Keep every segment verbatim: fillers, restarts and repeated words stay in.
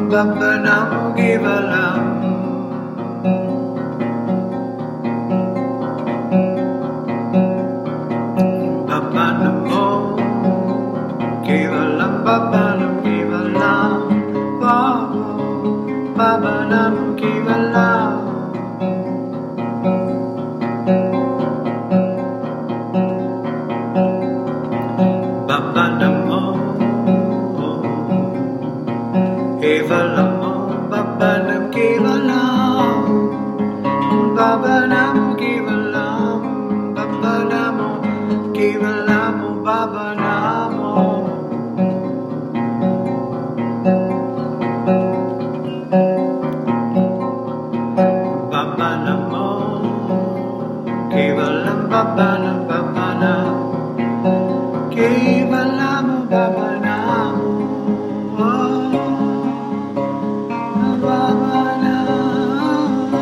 Baba Namo Kevalam. Baba Namo Kevalam, Baba Namo Kevalam, Baba Namo Kevalam. Baba Namo Kevalam, Baba Namo Kevalam, Baba Namo Kevalam, Baba Namo Kevalam, Baba Namo. Baba Namo Kevalam, Baba Namo, Baba Namo Kevalam, Baba Namo, Baba Namo,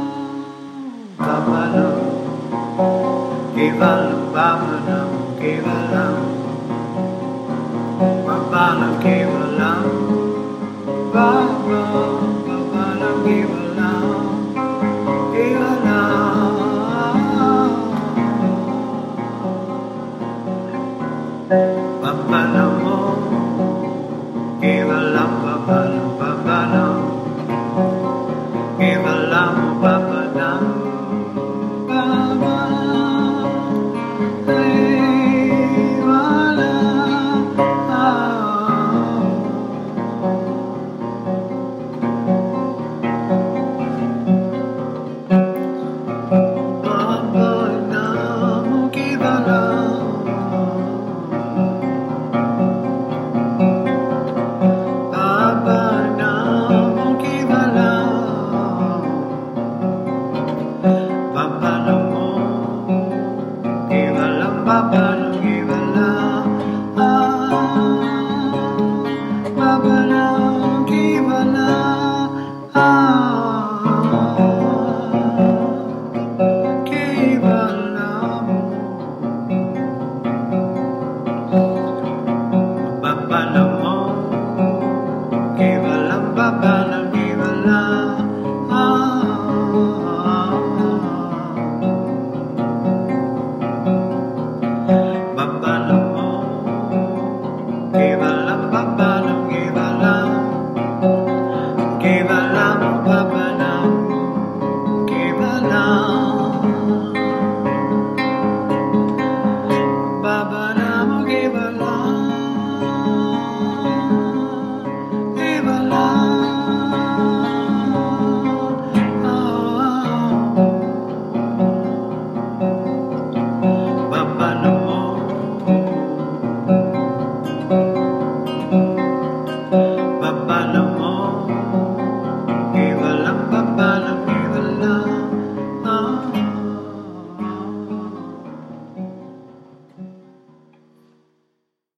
Baba Namo Kevalam, Baba Namo Kevalam, Baba Namo Kevalam, Baba, Baba Namo Kevalam, Kevalam. Baba Namo Kevalam, Baba Namo.